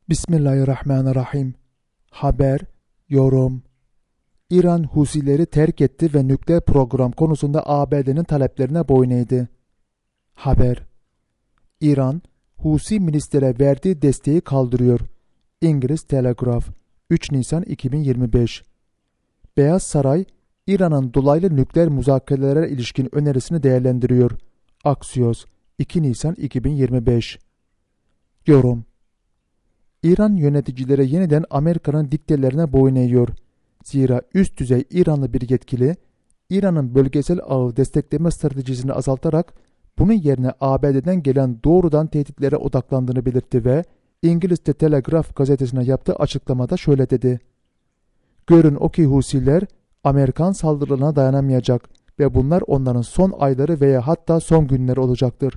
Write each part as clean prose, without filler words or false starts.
Bismillahirrahmanirrahim. Haber, yorum. İran Husileri terk etti ve nükleer program konusunda ABD'nin taleplerine boyun eğdi. Haber. İran, Husi milislere verdiği desteği kaldırıyor. İngiliz Telegraf, 3 Nisan 2025. Beyaz Saray, İran'ın dolaylı nükleer müzakerelere ilişkin önerisini değerlendiriyor. Axios, 2 Nisan 2025. Yorum. İran yöneticileri yeniden Amerika'nın diktelerine boyun eğiyor. Zira üst düzey İranlı bir yetkili, İran'ın bölgesel ağı destekleme stratejisini azaltarak bunun yerine ABD'den gelen doğrudan tehditlere odaklandığını belirtti ve İngiliz The Telegraph gazetesine yaptığı açıklamada şöyle dedi. Görün o ki Husiler Amerikan saldırılarına dayanamayacak ve bunlar onların son ayları veya hatta son günleri olacaktır.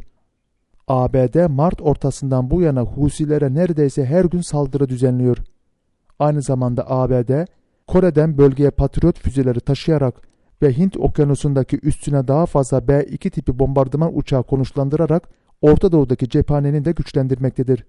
ABD Mart ortasından bu yana Husilere neredeyse her gün saldırı düzenliyor. Aynı zamanda ABD, Kore'den bölgeye Patriot füzeleri taşıyarak ve Hint okyanusundaki üstüne daha fazla B-2 tipi bombardıman uçağı konuşlandırarak Orta Doğu'daki cephaneni de güçlendirmektedir.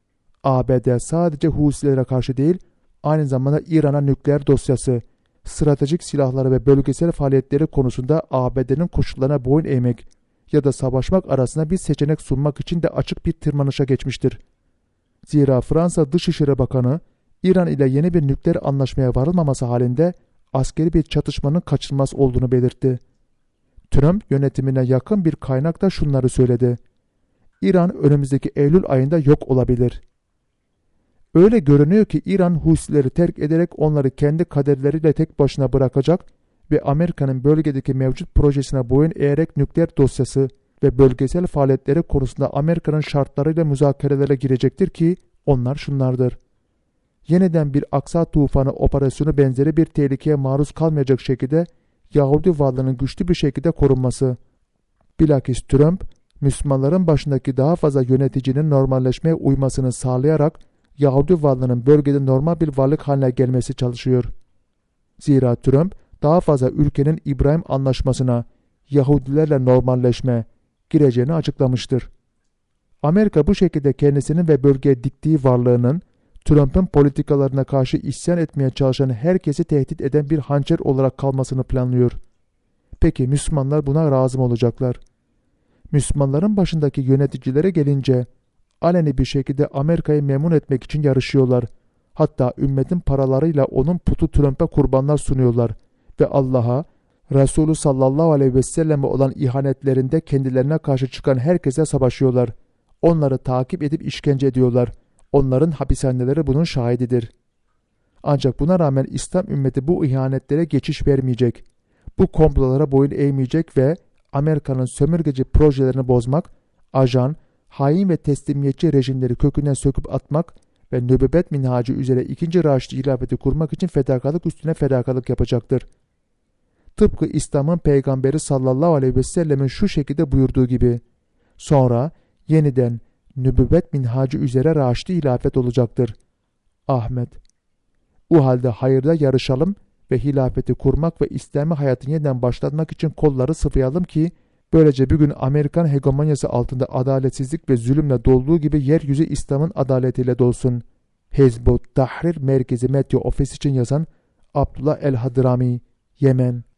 ABD sadece Husilere karşı değil, aynı zamanda İran'a nükleer dosyası, stratejik silahları ve bölgesel faaliyetleri konusunda ABD'nin koşullarına boyun eğmek ya da savaşmak arasında bir seçenek sunmak için de açık bir tırmanışa geçmiştir. Zira Fransa Dışişleri Bakanı, İran ile yeni bir nükleer anlaşmaya varılmaması halinde askeri bir çatışmanın kaçınılmaz olduğunu belirtti. Trump yönetimine yakın bir kaynak da şunları söyledi. İran önümüzdeki Eylül ayında yok olabilir. Öyle görünüyor ki İran Husileri terk ederek onları kendi kaderleriyle tek başına bırakacak ve Amerika'nın bölgedeki mevcut projesine boyun eğerek nükleer dosyası ve bölgesel faaliyetleri konusunda Amerika'nın şartlarıyla müzakerelere girecektir ki onlar şunlardır. Yeniden bir Aksa tufanı operasyonu benzeri bir tehlikeye maruz kalmayacak şekilde Yahudi varlığının güçlü bir şekilde korunması. Bilakis Trump, Müslümanların başındaki daha fazla yöneticinin normalleşmeye uymasını sağlayarak Yahudi varlığının bölgede normal bir varlık haline gelmesi çalışıyor. Zira Trump, daha fazla ülkenin İbrahim Anlaşması'na, Yahudilerle normalleşme gireceğini açıklamıştır. Amerika bu şekilde kendisinin ve bölgeye diktiği varlığının, Trump'ın politikalarına karşı isyan etmeye çalışan herkesi tehdit eden bir hançer olarak kalmasını planlıyor. Peki Müslümanlar buna razı mı olacaklar? Müslümanların başındaki yöneticilere gelince, aleni bir şekilde Amerika'yı memnun etmek için yarışıyorlar. Hatta ümmetin paralarıyla onun putu Trump'a kurbanlar sunuyorlar ve Allah'a, Resulü sallallahu aleyhi ve selleme olan ihanetlerinde kendilerine karşı çıkan herkese savaşıyorlar. Onları takip edip işkence ediyorlar. Onların hapishaneleri bunun şahididir. Ancak buna rağmen İslam ümmeti bu ihanetlere geçiş vermeyecek. Bu komplolara boyun eğmeyecek ve Amerika'nın sömürgeci projelerini bozmak, ajan, hain ve teslimiyetçi rejimleri kökünden söküp atmak ve nübüvvet minhacı üzere 2. Raşidi hilafeti kurmak için fedakarlık üstüne fedakarlık yapacaktır. Tıpkı İslam'ın peygamberi sallallahu aleyhi ve sellemin şu şekilde buyurduğu gibi, sonra yeniden nübüvvet minhacı üzere Raşidi hilafet olacaktır. Ahmet. O halde hayırda yarışalım ve hilafeti kurmak ve İslami hayatın yeniden başlatmak için kolları sıvayalım ki, böylece bir gün Amerikan hegemonyası altında adaletsizlik ve zulümle dolduğu gibi yeryüzü İslam'ın adaletiyle dolsun. Hizbut Tahrir Merkezi Medya Ofisi için yazan Abdullah El-Hadrami, Yemen.